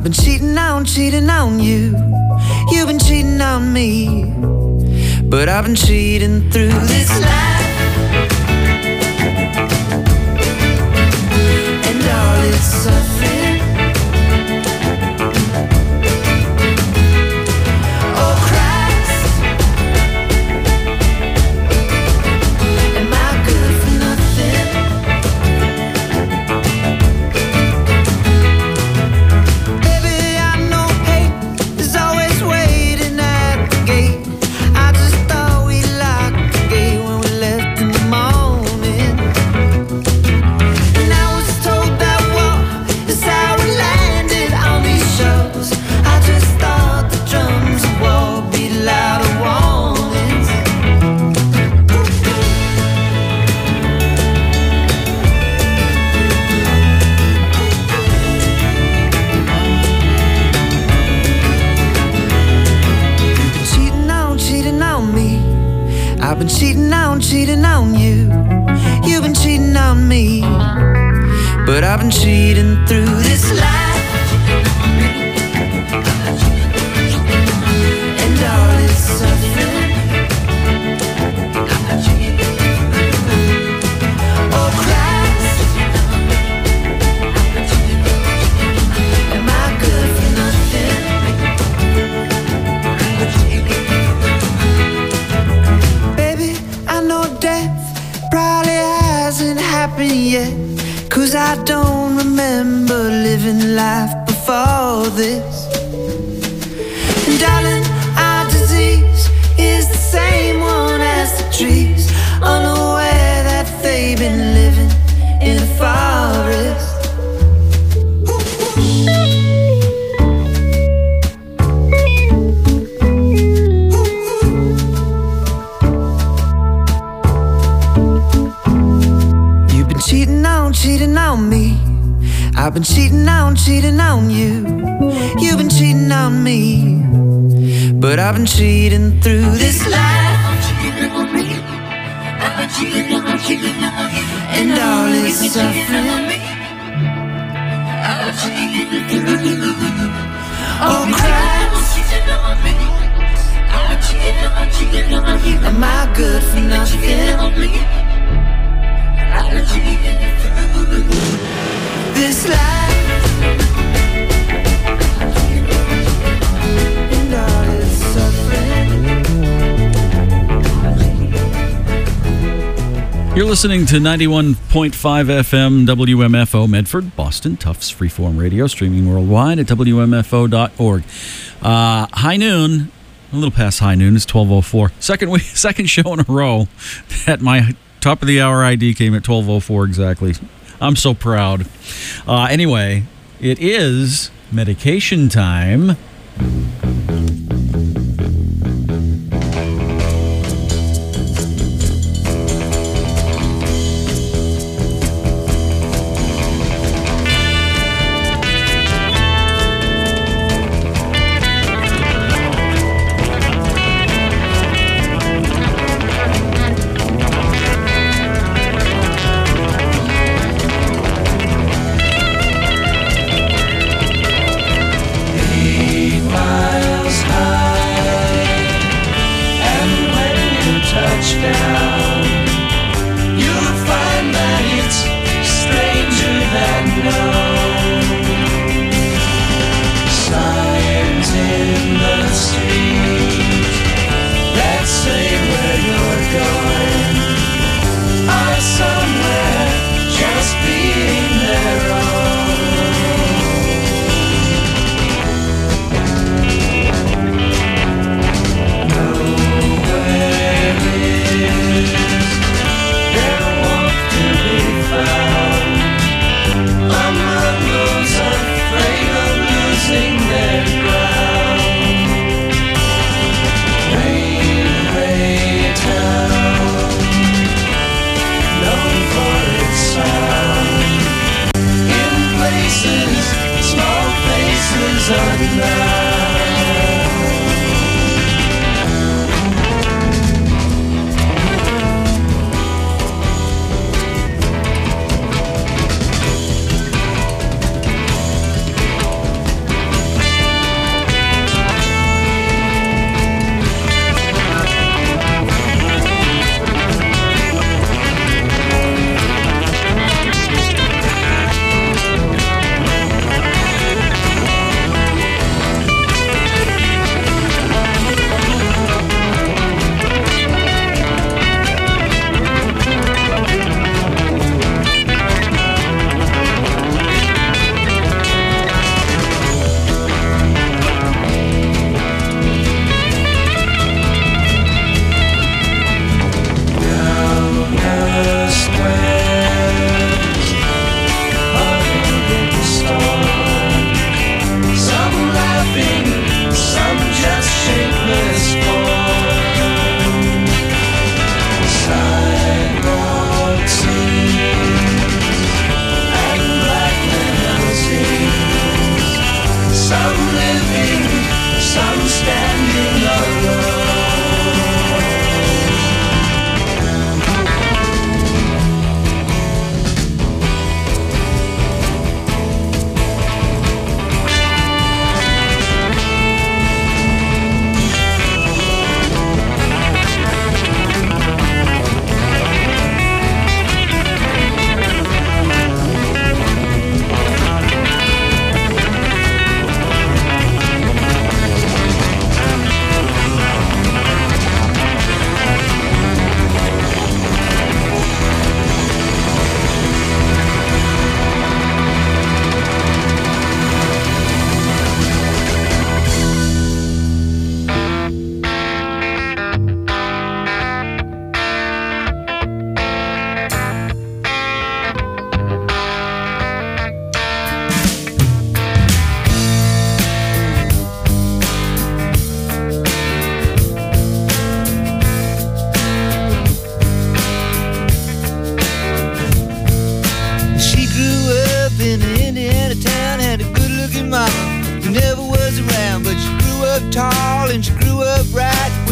I've been cheating on you. You've been cheating on me. But I've been cheating through this life, and all its suffering. Oh Christ, am I good for nothing? Baby, I know hate is always waiting at the gate. I just thought we locked the gate when we left in the morning. And I was told that war is how we landed on these shores. I just thought the drums of war beat louder warnings. You've been cheating on me. I've been cheating on you. You've been cheating on me. But I've been cheating through this life, and all its suffering. Oh Christ, am I good for nothing? Baby, I know death probably hasn't happened yet, 'cause I don't remember living life before this. And darling, our disease is the same one as the trees, unaware that they've been living in a forest. You've been cheating on me. I've been cheating on you. You've been cheating on me. But I've been cheating through this life, and all its suffering. Oh Christ, am I good for nothing? This life, and all its suffering. You're listening to 91.5 FM WMFO Medford, Boston, Tufts Freeform Radio, streaming worldwide at WMFO.org. High noon, a little past high noon, it's 12:04. Second show in a row that my top of the hour ID came at 12:04 exactly. I'm so proud. Anyway, it is medication time.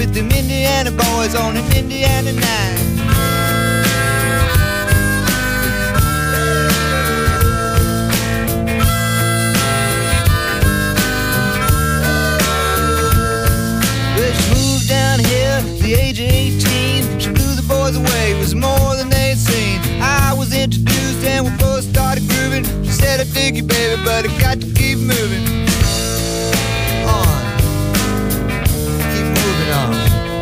with them Indiana boys on an Indiana night. Down here, the age of 18, she blew the boys away, it was more than they'd seen. I was introduced and we both started grooving. She said, I dig you, baby, but I got to keep moving on. Keep moving on.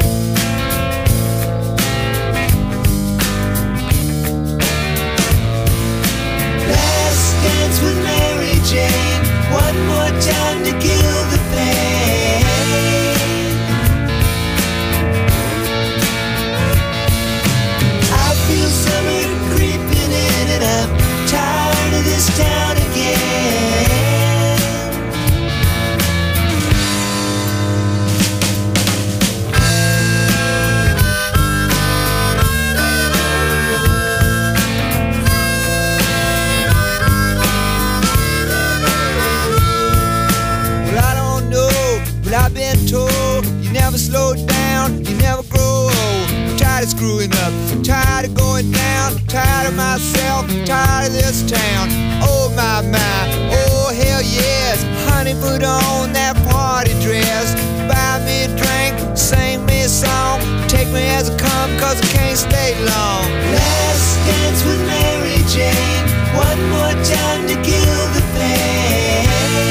Last dance with Mary Jane, one more time to kill the pain. Summer creeping in and I'm tired of this town again. Well, I don't know, but I've been told you never slow down, you never grow old. I'm tired of screwing up, I'm tired of going down, I'm tired of myself, I'm tired of this town. Oh my, oh hell yes. Honey, put on that party dress, buy me a drink, sing me a song, take me as I come, cause I can't stay long. Last dance with Mary Jane, one more time to kill the pain.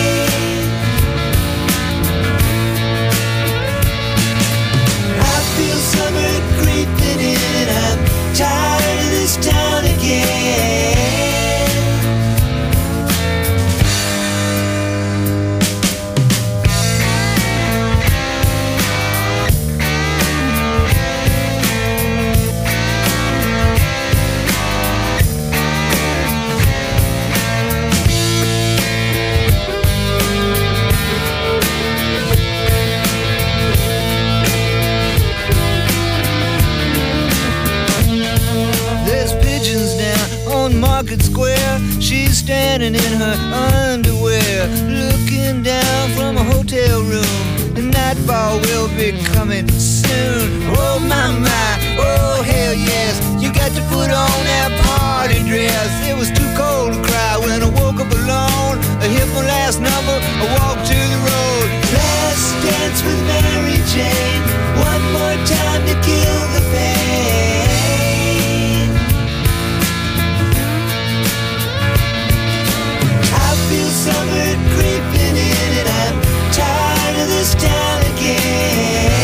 I feel summer creeping in and I'm tired of this town again. Market Square, she's standing in her underwear, looking down from a hotel room. The nightfall will be coming soon. Oh my, oh hell yes. You got to put on that party dress. It was too cold to cry when I woke up alone. I hit my last number, I walked to the road. Last dance with Mary Jane, one more time to kill the pain. Feel summer creeping in and I'm tired of this town again.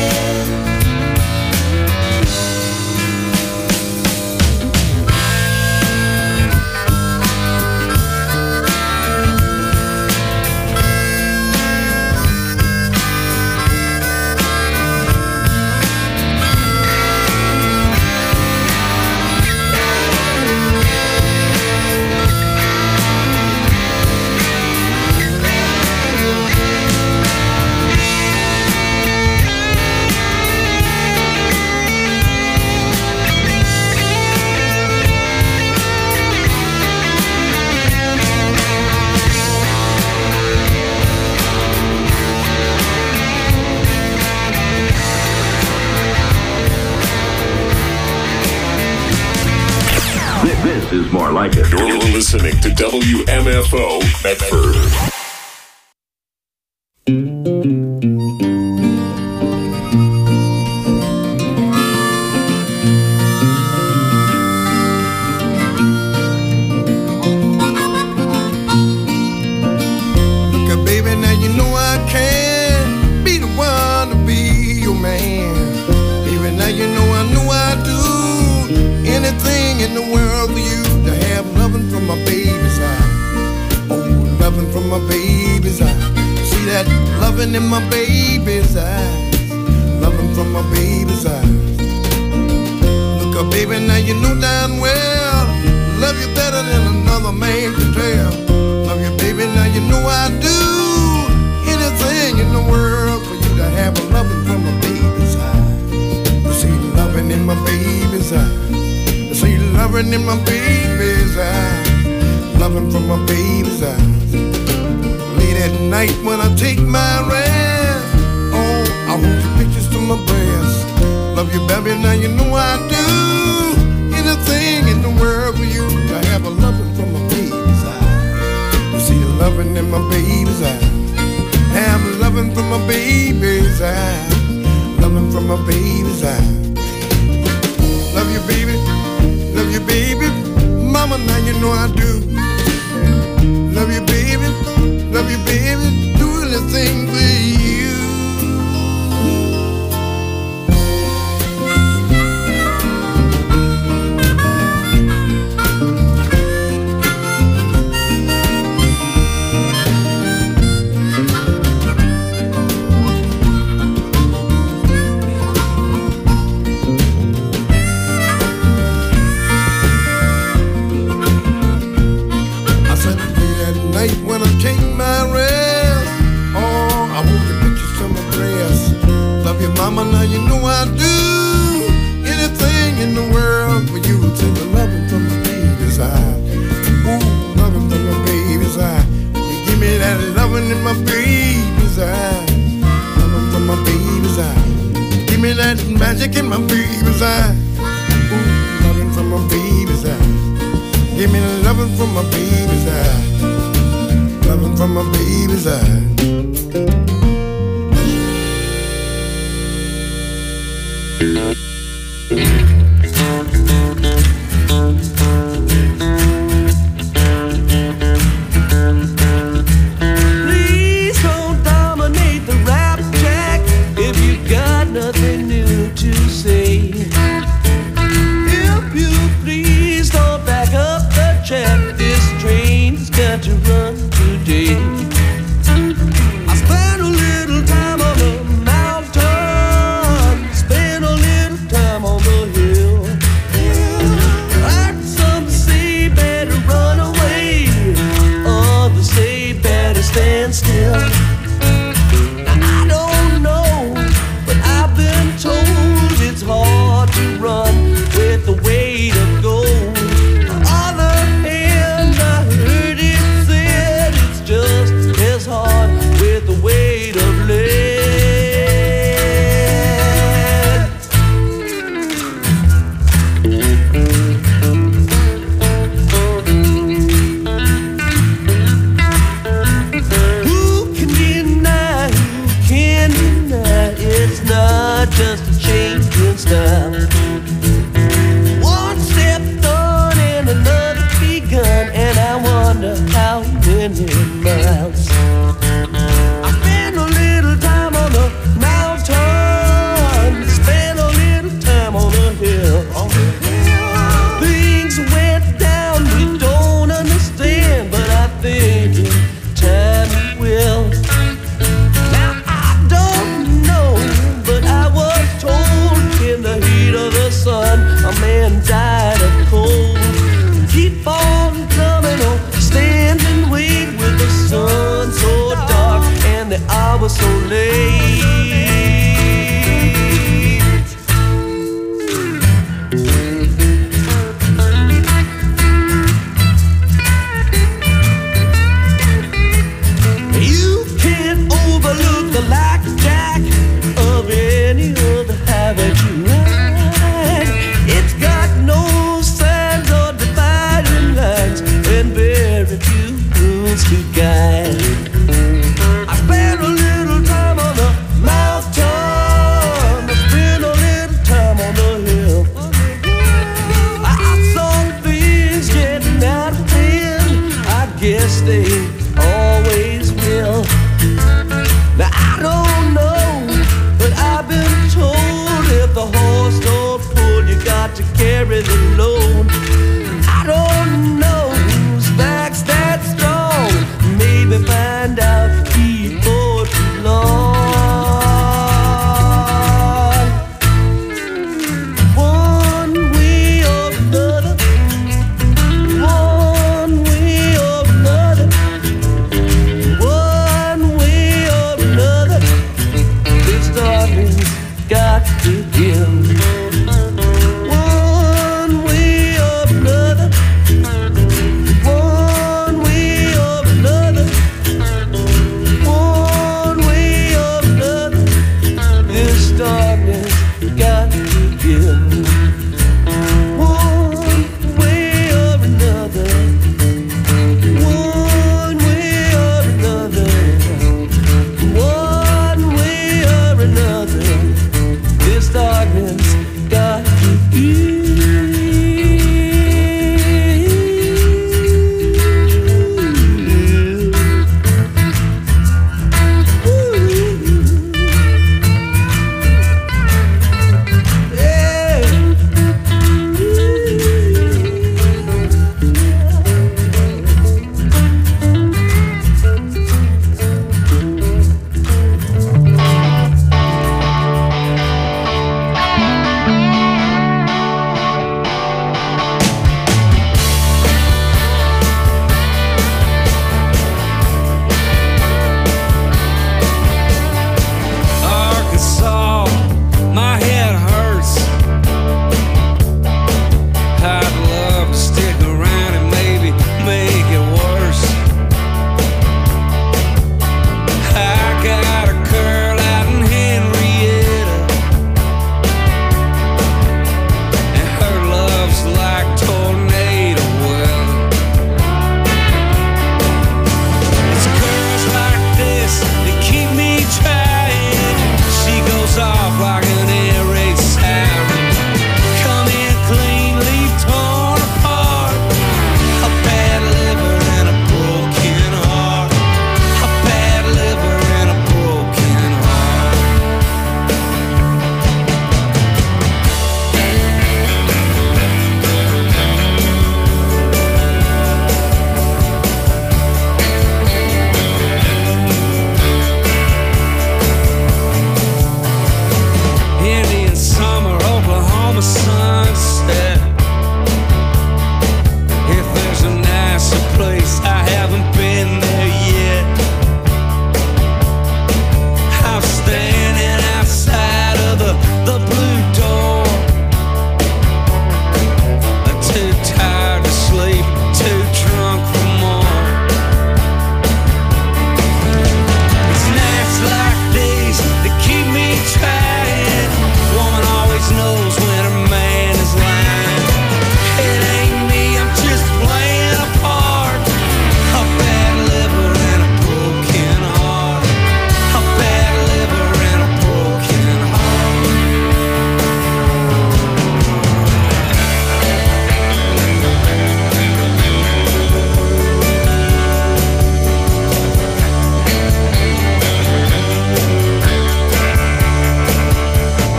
This is more like it. You're listening to WMFO Medford. In my baby's eyes, loving from my baby's eyes. Look up, baby, now you know damn well, love you better than another man can tell. Love you, baby, now you know I do anything in the world for you to have a loving from my baby's eyes. You see loving in my baby's eyes. You see loving in my baby's eyes, loving from my baby's eyes. Late at night when I take my rest, oh, I hold your pictures to my now you know I do anything in the world for you. I have a loving from my baby's eyes. You see the loving in my baby's eyes. I have a loving from my baby's eyes. Loving from my baby's eyes. Love you, baby. Love you, baby. Mama, now you know I do. Love you, baby. Love you, baby. Do anything for you. When I take my rest, oh, I want your pictures to my breast. Love you, mama, now you know I do anything in the world for you. Take the loving from my baby's eye. Ooh, loving from my baby's eye. You give me that loving in my baby's eye. Loving from my baby's eye. Give me that magic in my baby's eye. Ooh, loving from my baby's eye. Give me the loving from my baby's eye. Loving from my baby's eye. Please don't dominate the rap track if you got nothing new to say. If you please don't back up the track, this train's got to run today. I spent a little time on the mountain, spent a little time on the hill. Heard some say better run away, others say better stand still. Now, I don't know, but I've been told it's hard to run with the weight of gold. On the other hand, I heard it said it's just as hard with the weight of lead. Who can deny, it's not just a change in style. One step done and another begun, and I wonder how many miles. I spent a little time on the mountain, spent a little time on the hill. Things went down we don't understand, but I think in time we will. Now I don't know, but I was told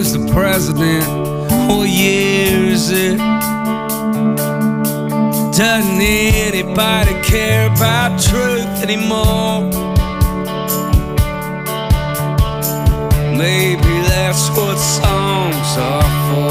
who's the president? What year is it? Doesn't anybody care about truth anymore? Maybe that's what songs are for.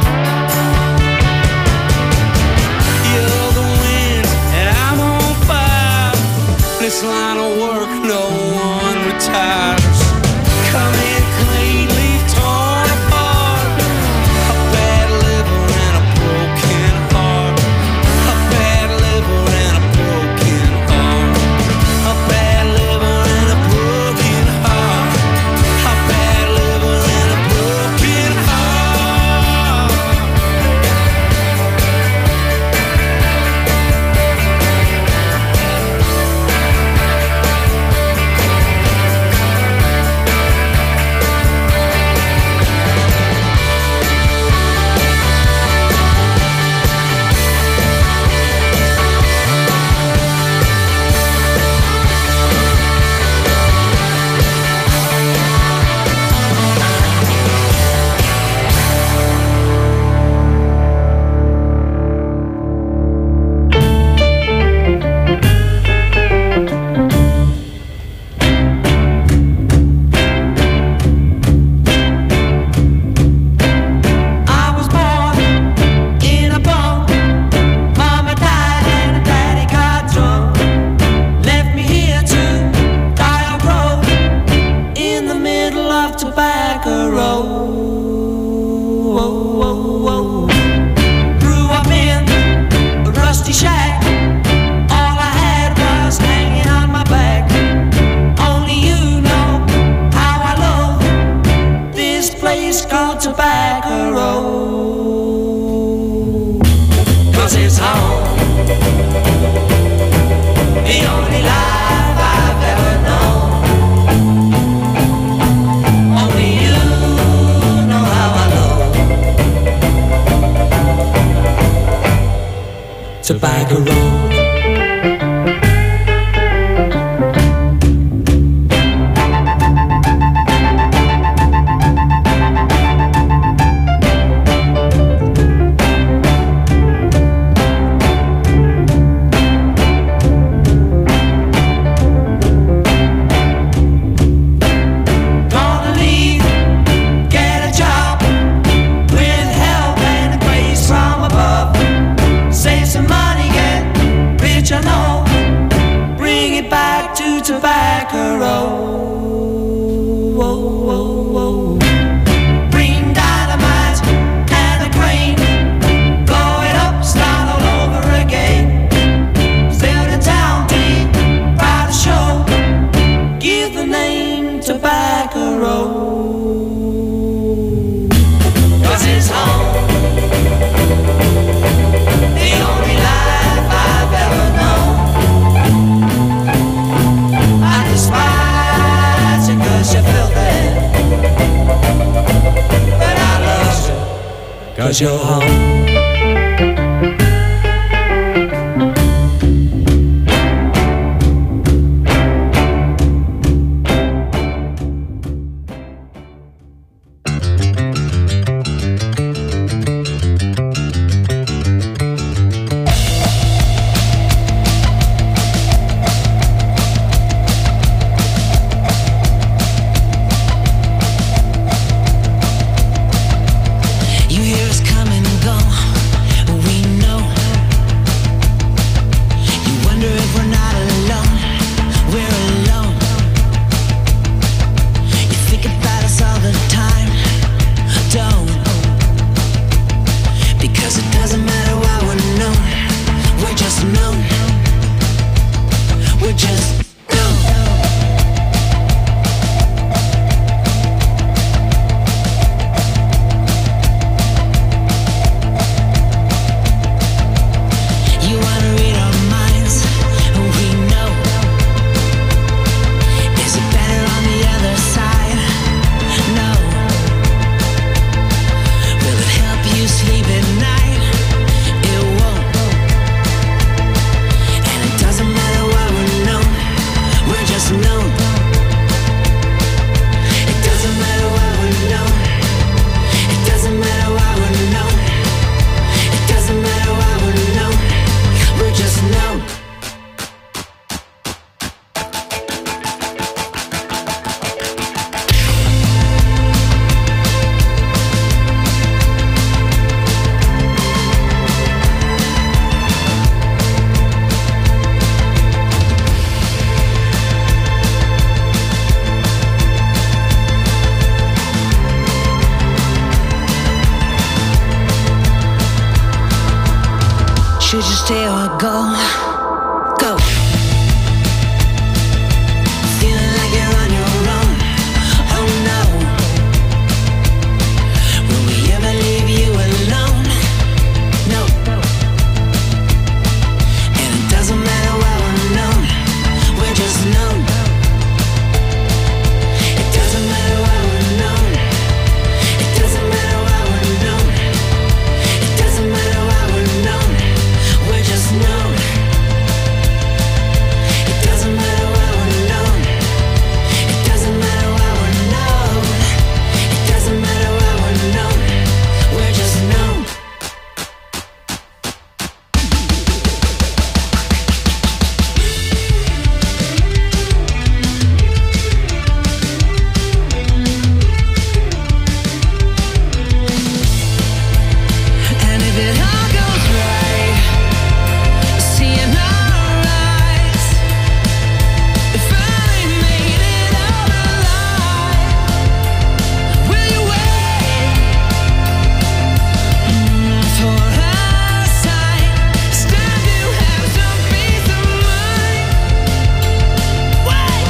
You're the wind and I'm on fire. This line of work, no one retires. Come in clean, leave torn apart. A bad liver and a broken heart. A bad liver and a broken heart. A bad liver and a broken heart. A bad liver and a broken heart. I was born in a bunk. Mama died and daddy got drunk. Left me here to die of road in the middle of Tobacco Road. Grew up in a rusty shack. All I had was hanging on my back. Only you know how I love this place called Tobacco Road. 'Cause it's home, the only life I've ever known. Only you know how I love Tobacco Road. Gonna leave, get a job with help and grace from above. Save some money, get rich, I know. Bring it back to Tobacco Road. Bring dynamite and a crane. Blow it up, start all over again. Still the town team, ride a show. Give the name Tobacco Road. 'Cause it's home, the only life I've ever known. I despise you 'cause you filthy, but I love you 'cause you're home. You hear us come and go. stay or go? Go. Feeling like you're on your own. Oh no. Will we ever leave you alone? No. And it doesn't matter why we're known. We're just known. It doesn't matter why we're known. It doesn't matter why we're known. It doesn't matter why we're known. We're just known. It doesn't matter why we're known. It doesn't matter why we're known. It doesn't matter why we're known. We're just known. And if it all goes right, seeing our eyes, we finally made it out alive. Will you wait for our sight? It's time to have some peace of mind. Wait.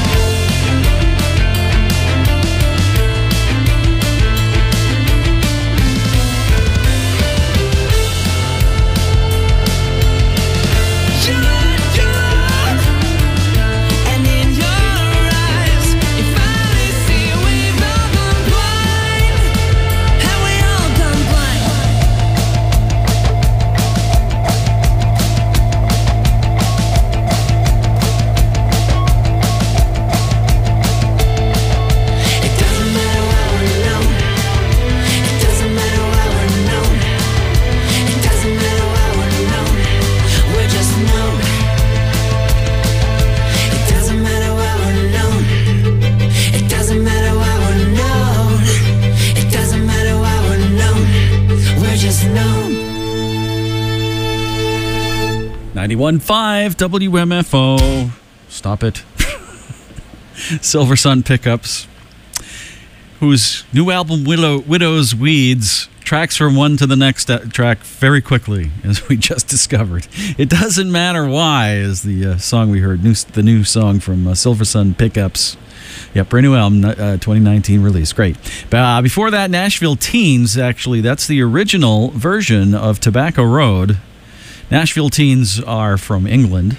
And in your eyes, you finally see we've all gone blind. Have we all gone blind? It doesn't matter why we're known. It doesn't matter why we're known. It doesn't matter why we're known. We're just known. It doesn't matter why we're known. It doesn't matter why we're known. It doesn't matter why we're known. We're just known. 91.5 WMFO. Stop it. Silver Sun Pickups, whose new album Widow's Weeds tracks from one to the next track very quickly, as we just discovered. It Doesn't Matter Why is the song we heard, the new song from Silver Sun Pickups. Yep, brand new album, 2019 release. Great. Before that, Nashville Teens, actually, that's the original version of Tobacco Road. Nashville Teens are from England.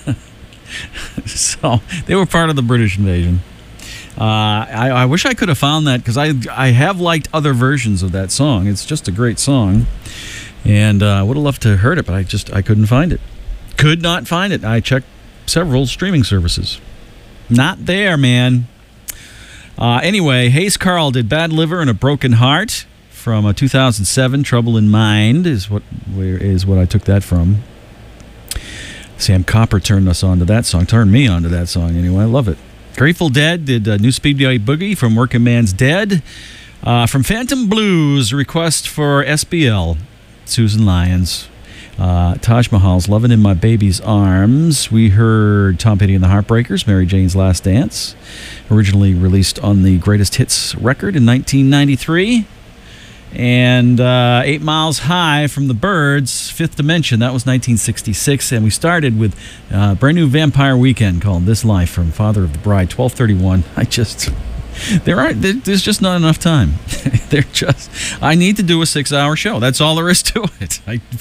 So they were part of the British invasion. I wish I could have found that, because I have liked other versions of that song. It's just a great song, and I would have loved to have heard it, but I couldn't find it. Could not find it. I checked several streaming services. Not there, man. Anyway, Hayes Carl did Bad Liver and a Broken Heart from 2007. Trouble in Mind is what I took that from. Sam Copper turned me on to that song anyway. I love it. Grateful Dead did New Speedway Boogie from Working Man's Dead. From Phantom Blues, request for SBL, Susan Lyons. Taj Mahal's Lovin' in My Baby's Arms. We heard Tom Petty and the Heartbreakers, Mary Jane's Last Dance, originally released on the Greatest Hits record in 1993. And 8 Miles High from the Byrds, Fifth Dimension, that was 1966. And we started with a brand new Vampire Weekend called This Life from Father of the Bride, 12:31. There's just not enough time. I need to do a 6-hour show. That's all there is to it.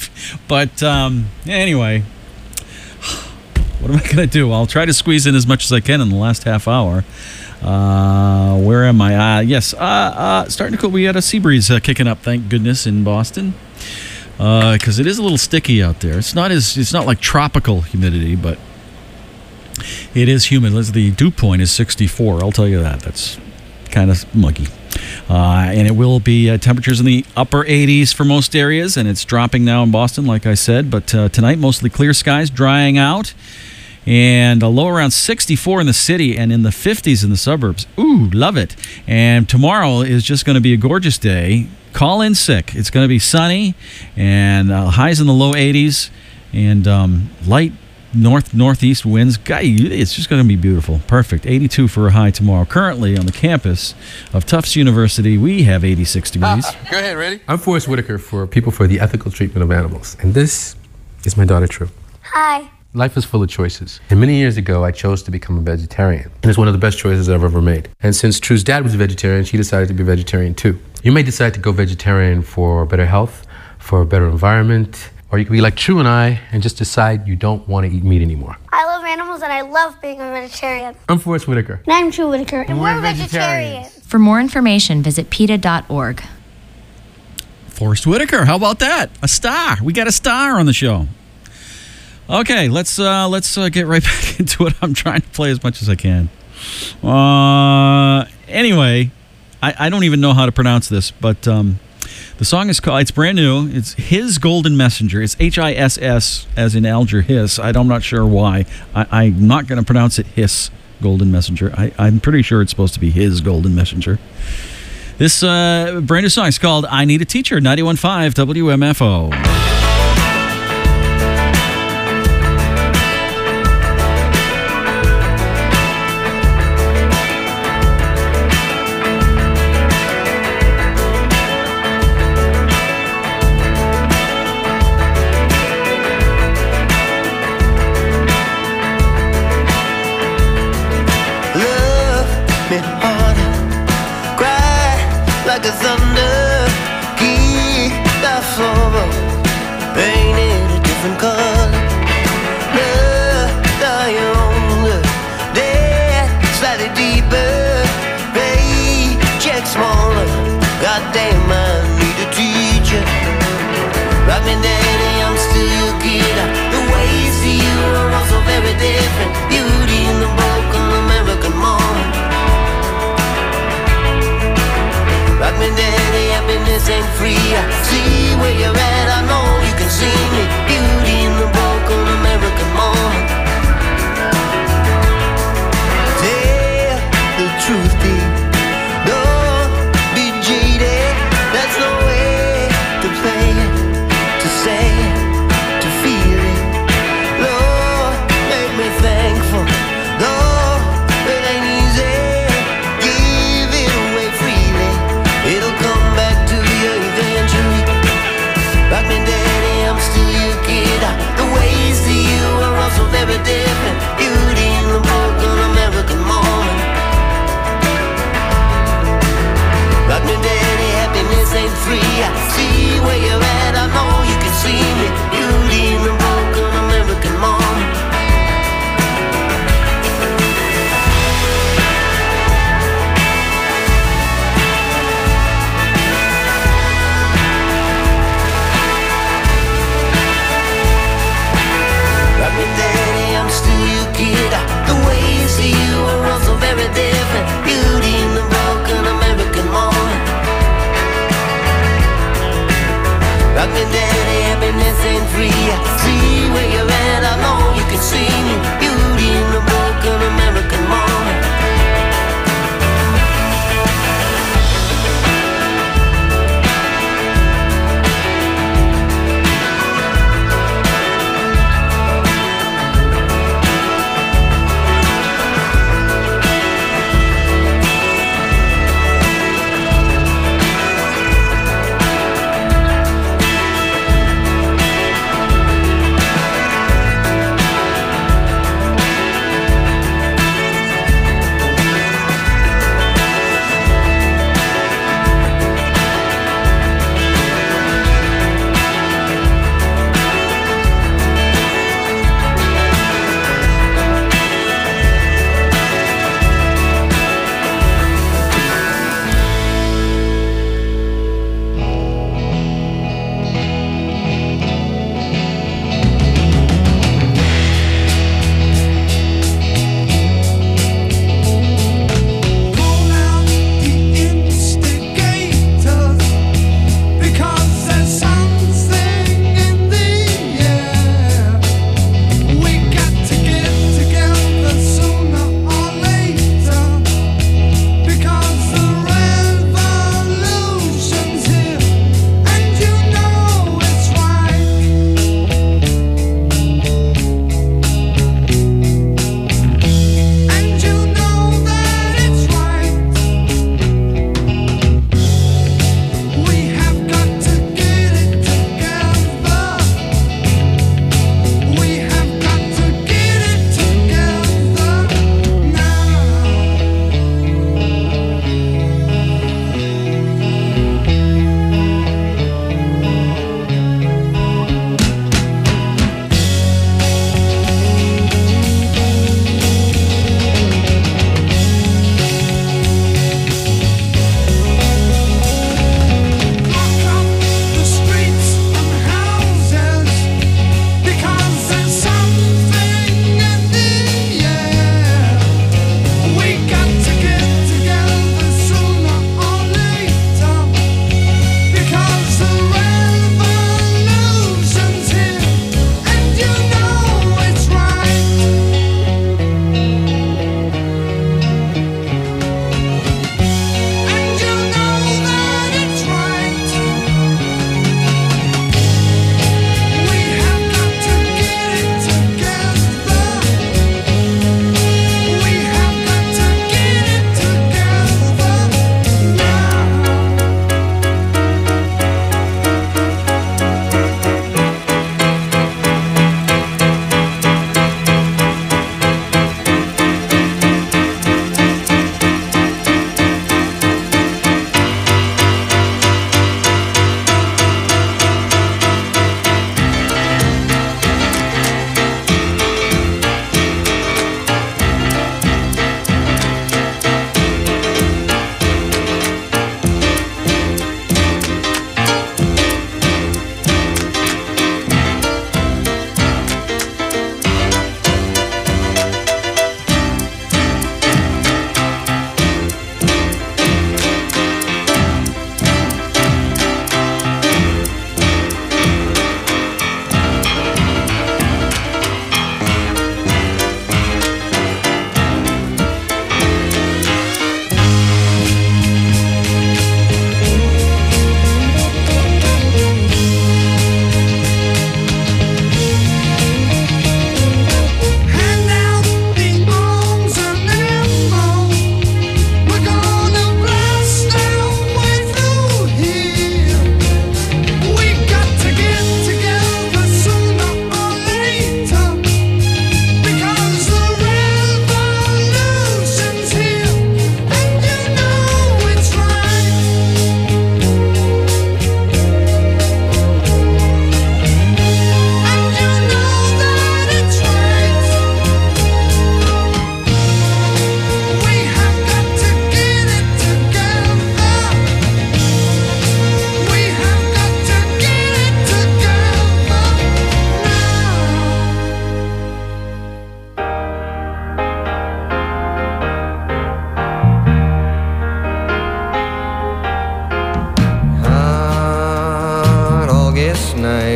Anyway, what am I going to do? I'll try to squeeze in as much as I can in the last half hour. Where am I? Yes, starting to cool. We had a sea breeze kicking up, thank goodness, in Boston. Because it is a little sticky out there. It's not like tropical humidity, but it is humid. The dew point is 64. I'll tell you that. That's kind of muggy. And it will be temperatures in the upper 80s for most areas, and it's dropping now in Boston, like I said. But tonight, mostly clear skies, drying out. And a low around 64 in the city and in the 50s in the suburbs. Ooh, love it. And tomorrow is just going to be a gorgeous day. Call in sick. It's going to be sunny and highs in the low 80s and light northeast winds. It's just going to be beautiful. Perfect. 82 for a high tomorrow. Currently on the campus of Tufts University, we have 86 degrees. Go ahead, ready? I'm Forrest Whitaker for People for the Ethical Treatment of Animals. And this Is my daughter True? Hi. Life is full of choices. And many years ago, I chose to become a vegetarian. And it's one of the best choices I've ever made. And since True's dad was a vegetarian, she decided to be a vegetarian too. You may decide to go vegetarian for better health, for a better environment, or you can be like True and I and just decide you don't want to eat meat anymore. I love animals and I love being a vegetarian. I'm Forrest Whitaker. And I'm True Whitaker. And we're vegetarians. For more information, visit PETA.org. Forrest Whitaker, how about that? A star. We got a star on the show. Okay, let's get right back into it. I'm trying to play as much as I can. Anyway, I don't even know how to pronounce this, but the song is called, it's brand new. It's His Golden Messenger. It's Hiss, as in Alger Hiss. I'm not sure why. I'm not going to pronounce it Hiss Golden Messenger. I'm pretty sure it's supposed to be His Golden Messenger. This brand new song is called I Need a Teacher, 91.5 WMFO. Like a thunder, keep thy sorrow painted a different color. Love thy younger, death slightly deeper, paycheck smaller. Goddamn, I need a teacher. Rock me, daddy, I'm still your kid. The ways to you are also very different. Beauty in the broken American moment. Rock me, daddy, happiness ain't free. I see where you're at, I know you can see me. Beauty in the broken American moment. Tell the truth, deep. Don't be jaded. That's no way to play it, to say it, to feel it. Lord, make me thankful. Lord, it ain't easy. Give it away freely. It'll come back to you eventually. Rock me, daddy, I'm still your kid. The ways to you are also very different. Beauty in the broken American moment. Rock me, daddy, happiness ain't free. I see where you're at, I know you can see me. Beauty in the broken American moment. Rock me, daddy, I'm still your kid. The ways to you are also very different. Beauty in the broken American moment.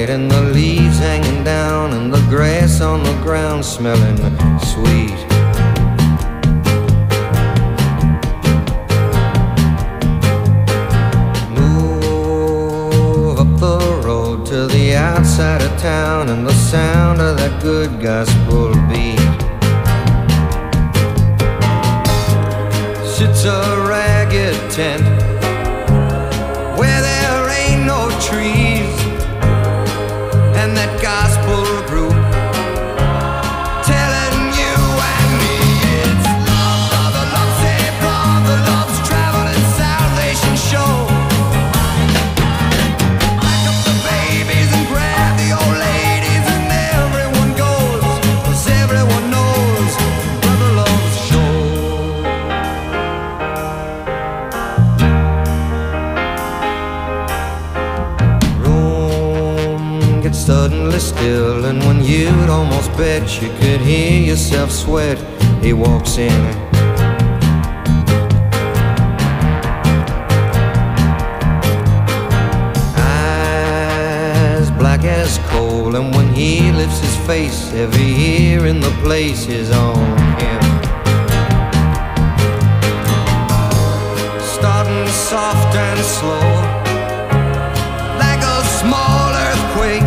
and the leaves hanging down, and the grass on the ground smelling sweet. Move up the road to the outside of town, and the sound of that good gospel beat. Sits a ragged tent where there ain't no trees, and that gospel group telling you and me it's love, brother, love, save brother, love's traveling salvation show. Pack up the babies and grab the old ladies, and everyone goes, 'cause everyone knows brother loves show. Suddenly still, and when you'd almost bet you could hear yourself sweat, he walks in. Eyes black as coal, and when he lifts his face, every ear in the place is on him. Starting soft and slow, like a small earthquake.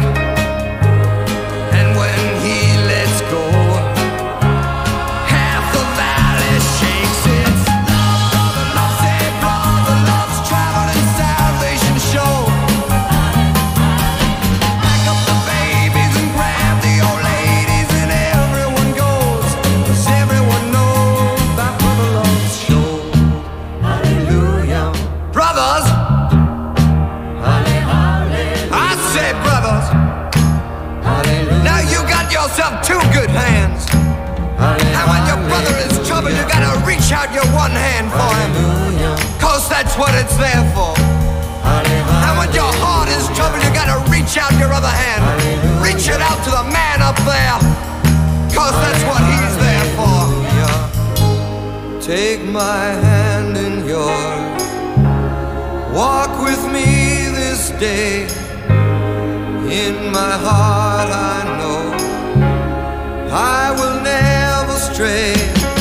Two good hands. And when your brother is in trouble, you gotta reach out your one hand for him, 'cause that's what it's there for. And when your heart is in trouble, you gotta reach out your other hand. Reach it out to the man up there, 'cause that's what he's there for. Take my hand in yours, walk with me this day. In my heart I know I will never stray.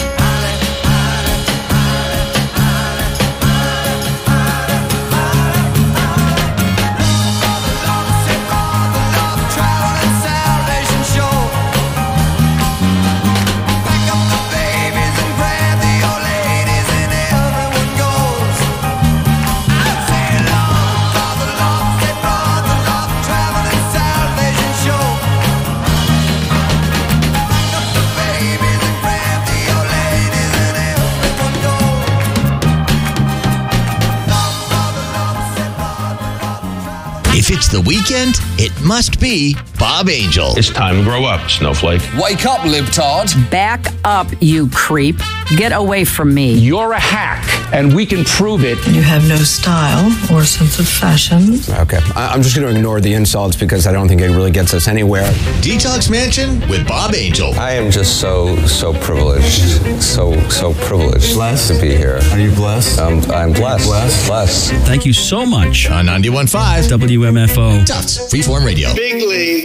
If it's the weekend, it must be Bob Angel. It's time to grow up, Snowflake. Wake up, libtard. Back up, you creep. Get away from me. You're a hack, and we can prove it. You have no style or sense of fashion. Okay, I'm just going to ignore the insults because I don't think it really gets us anywhere. Detox Mansion with Bob Angel. I am just so privileged. So privileged blessed to be here. Are you blessed? I'm blessed. Blessed. Thank you so much. On 91.5 WMFO. Tufts Freeform Radio. Big League.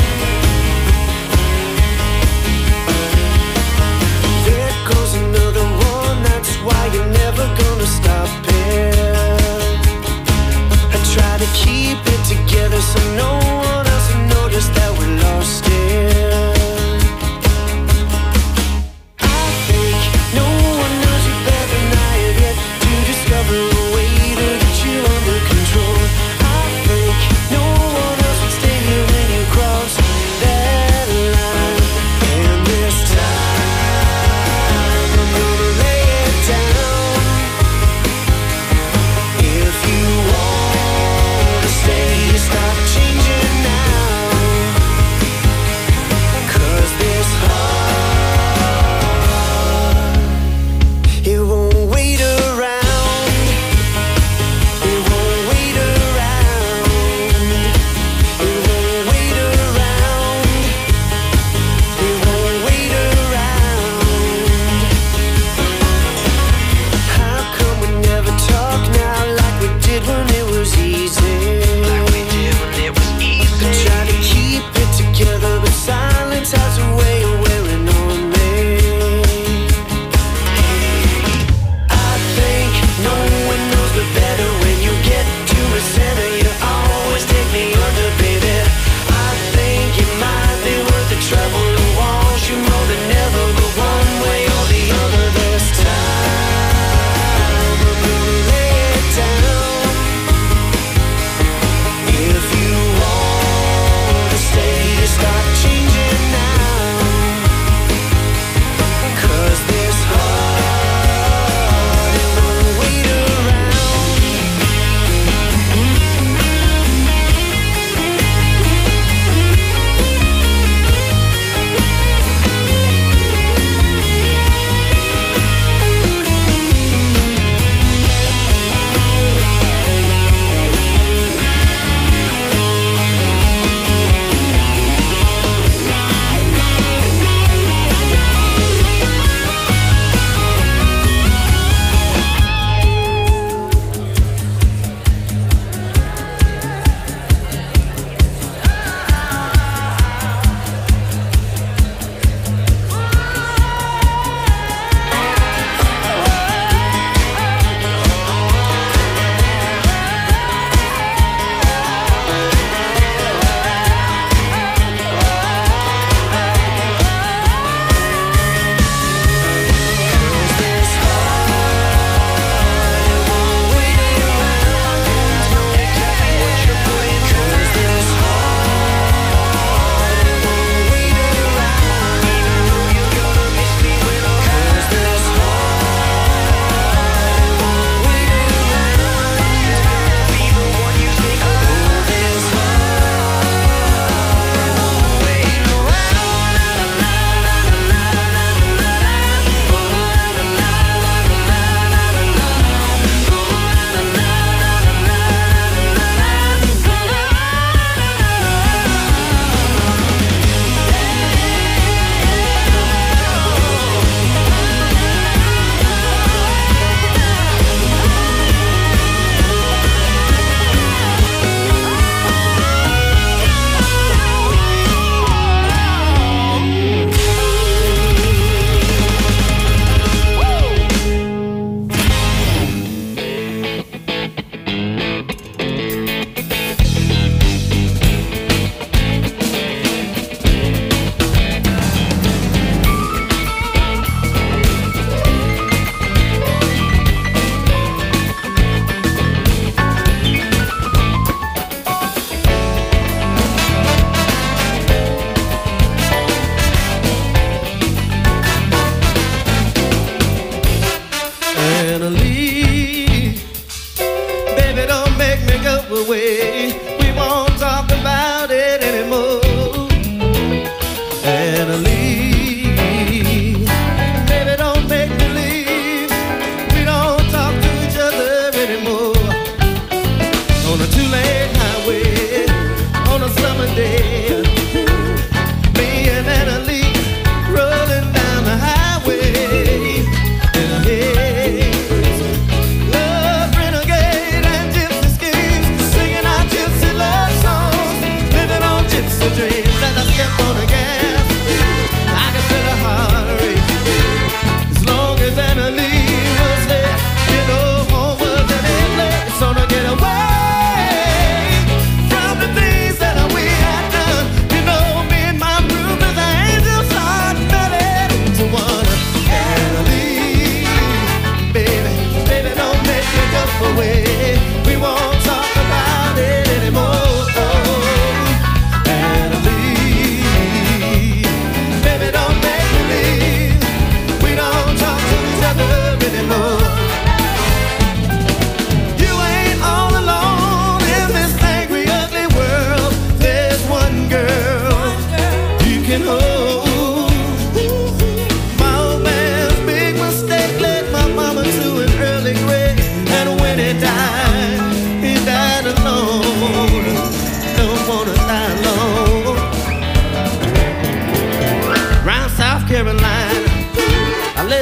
There goes another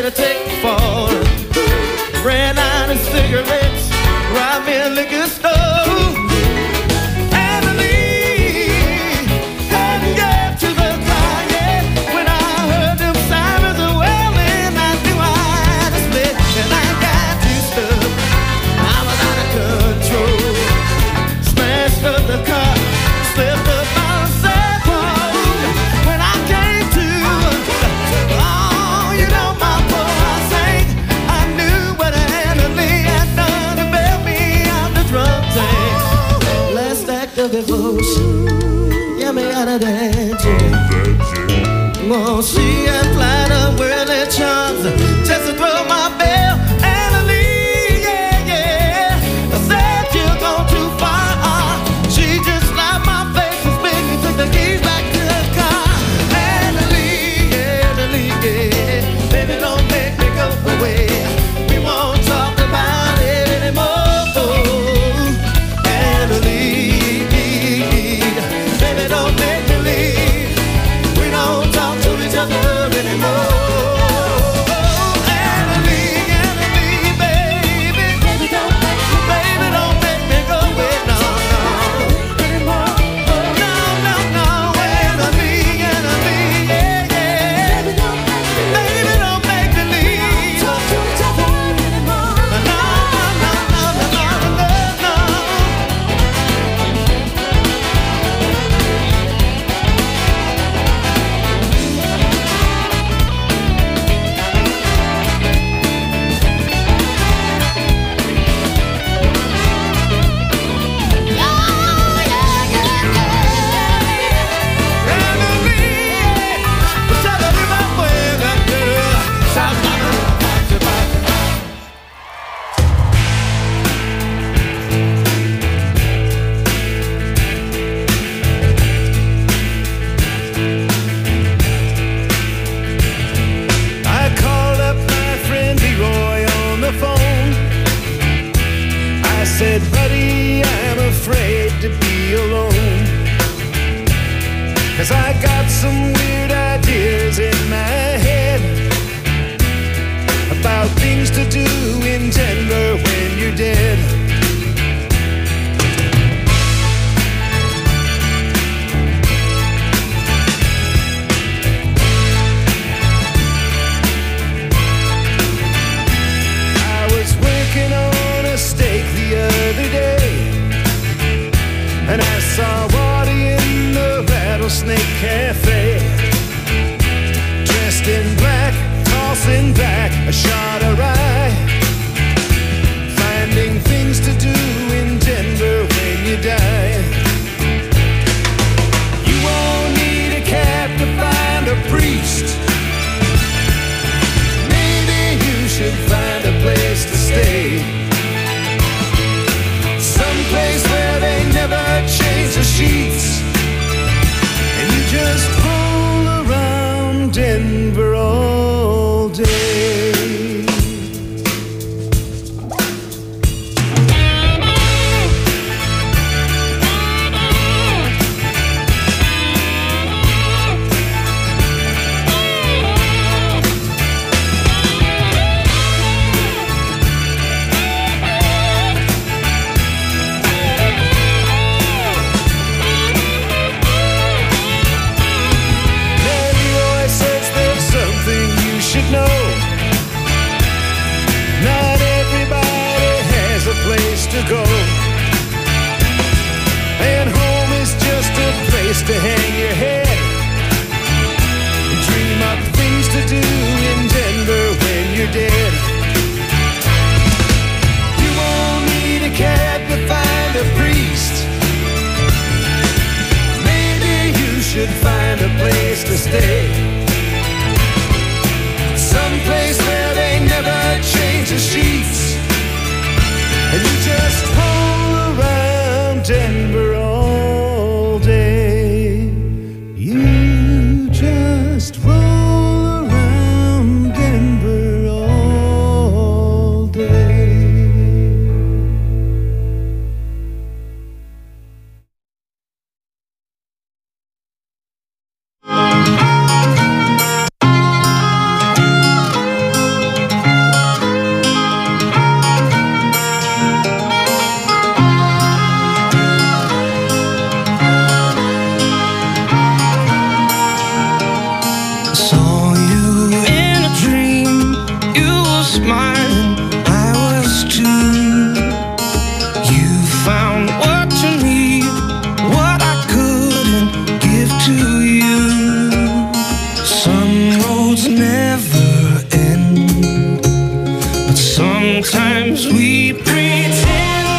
to take me for. Red line and cigarettes, rob me a liquor store. Get me out of that jail. Won't see a flight of worldly charms just to throw my bell and leave. Yeah, yeah. I said you're gone too far. She just slapped my face and spit me, took the keys back to the car. And leave, yeah, baby, don't make me go away. We won't talk about it anymore. And leave. Baby, don't make me leave. We don't talk to each other anymore. mine, I was too. You found what you need, what I couldn't give to you. Some roads never end, but sometimes we pretend.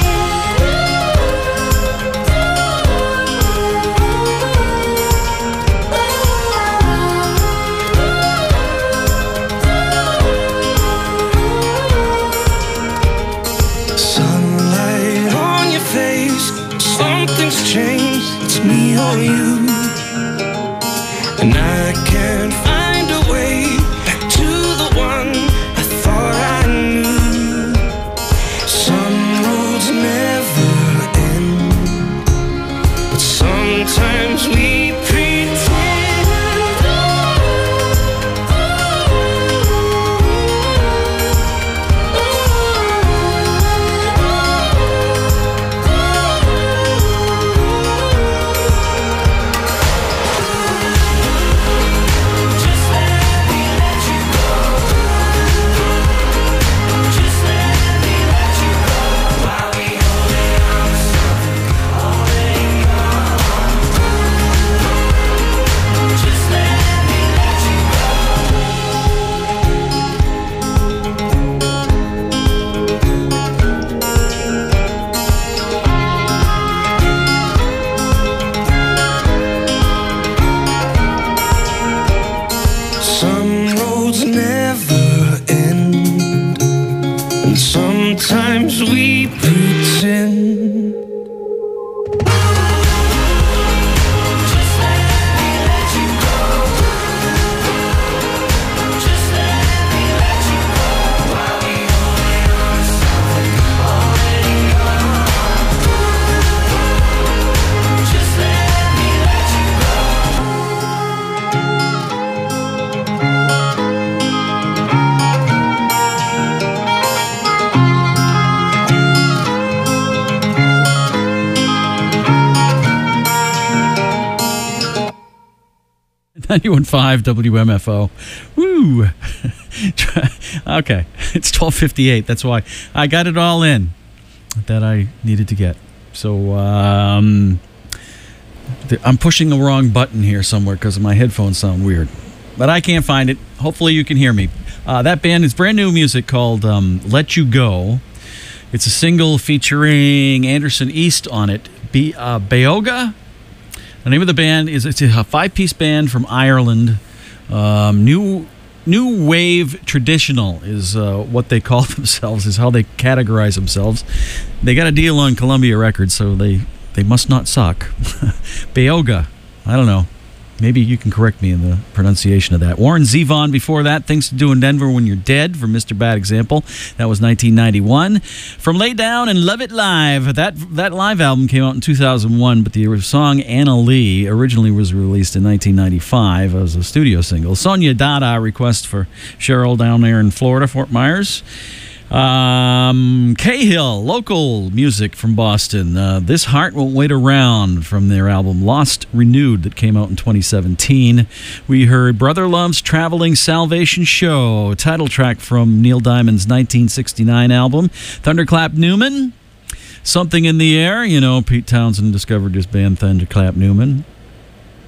Sunlight on your face, something's changed, it's me or you. And I can't find a way back to the one I thought I knew. Some roads never end, but sometimes we sometimes we pretend. Just let me let you go. Just let me let you go. While we holding on to something already gone. Just let me let you go. .91.5 WMFO. Woo! Okay, it's 12:58. That's why I got it all in that I needed to get. So I'm pushing the wrong button here somewhere because my headphones sound weird. But I can't find it. Hopefully you can hear me. That band is brand new music called Let You Go. It's a single featuring Anderson East on it. Beoga? The name of the band is, it's a 5-piece band from Ireland. New Wave Traditional is what they call themselves, is how they categorize themselves. They got a deal on Columbia Records, so they must not suck. Beoga, I don't know. Maybe you can correct me in the pronunciation of that. Warren Zevon before that, Things to Do in Denver When You're Dead, from Mr. Bad Example. That was 1991. From Lay Down and Love It Live, that live album came out in 2001, but the song Anna Lee originally was released in 1995 as a studio single. Sonia Dada, request for Cheryl down there in Florida, Fort Myers. Cahill, local music from Boston. This Heart Won't Wait Around, from their album Lost Renewed that came out in 2017. We heard Brother Love's Traveling Salvation Show, title track from Neil Diamond's 1969 album. Thunderclap Newman, Something in the Air. You know, Pete Townsend discovered his band Thunderclap Newman.